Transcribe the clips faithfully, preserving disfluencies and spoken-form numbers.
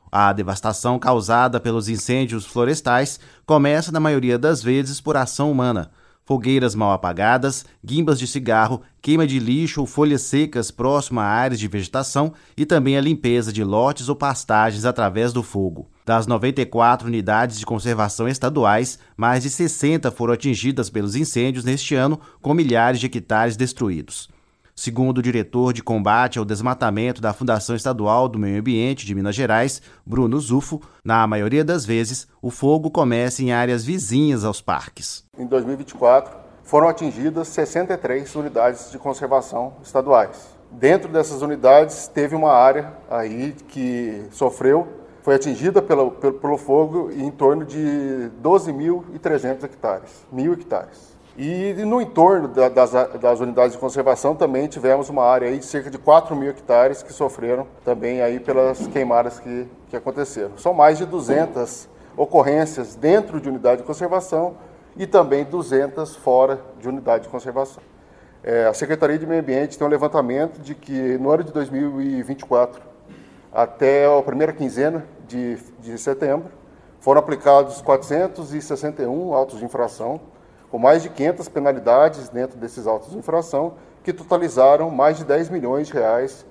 A devastação causada pelos incêndios florestais começa, na maioria das vezes, por ação humana. Fogueiras mal apagadas, guimbas de cigarro, queima de lixo ou folhas secas próximo a áreas de vegetação e também a limpeza de lotes ou pastagens através do fogo. Das noventa e quatro unidades de conservação estaduais, mais de sessenta foram atingidas pelos incêndios neste ano, com milhares de hectares destruídos. Segundo o diretor de combate ao desmatamento da Fundação Estadual do Meio Ambiente de Minas Gerais, Bruno Zufo, na maioria das vezes, o fogo começa em áreas vizinhas aos parques. Em dois mil e vinte e quatro, foram atingidas sessenta e três unidades de conservação estaduais. Dentro dessas unidades, teve uma área aí que sofreu, foi atingida pelo, pelo, pelo fogo em torno de doze mil e trezentos hectares, mil hectares. E no entorno da, das, das unidades de conservação também tivemos uma área aí de cerca de quatro mil hectares que sofreram também aí pelas queimadas que, que aconteceram. São mais de duzentas ocorrências dentro de unidade de conservação e também duzentas fora de unidade de conservação. É, a Secretaria de Meio Ambiente tem um levantamento de que no ano de dois mil e vinte e quatro, até a primeira quinzena de, de setembro, foram aplicados quatrocentos e sessenta e um autos de infração, com mais de quinhentas penalidades dentro desses autos de infração, que totalizaram mais de dez milhões de reais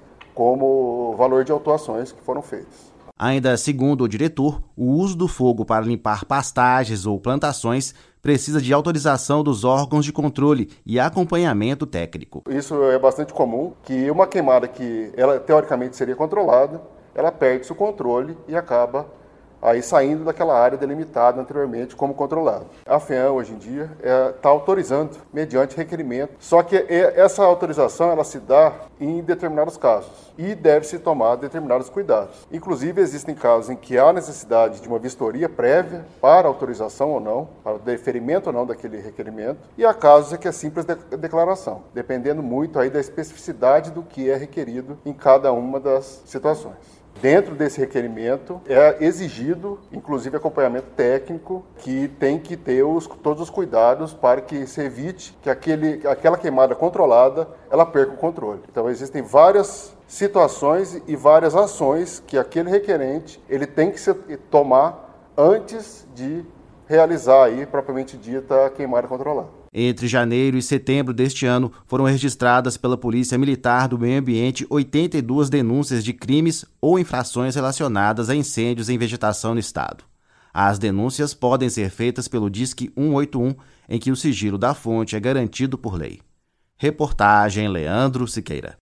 como valor de autuações que foram feitas. Ainda segundo o diretor, o uso do fogo para limpar pastagens ou plantações precisa de autorização dos órgãos de controle e acompanhamento técnico. Isso é bastante comum, que uma queimada que ela teoricamente seria controlada, ela perde-se o controle e acaba aí saindo daquela área delimitada anteriormente como controlada. A FEAM, hoje em dia, está é, autorizando mediante requerimento, só que essa autorização ela se dá em determinados casos e deve-se tomar determinados cuidados. Inclusive, existem casos em que há necessidade de uma vistoria prévia para autorização ou não, para o deferimento ou não daquele requerimento, e há casos em que é simples de declaração, dependendo muito aí da especificidade do que é requerido em cada uma das situações. Dentro desse requerimento é exigido, inclusive, acompanhamento técnico, que tem que ter os, todos os cuidados para que se evite que aquele, aquela queimada controlada ela perca o controle. Então, existem várias situações e várias ações que aquele requerente ele tem que se tomar antes de realizar aí, propriamente dita, a queimada controlada. Entre janeiro e setembro deste ano, foram registradas pela Polícia Militar do Meio Ambiente oitenta e duas denúncias de crimes ou infrações relacionadas a incêndios em vegetação no estado. As denúncias podem ser feitas pelo Disque cento e oitenta e um, em que o sigilo da fonte é garantido por lei. Reportagem Leandro Siqueira.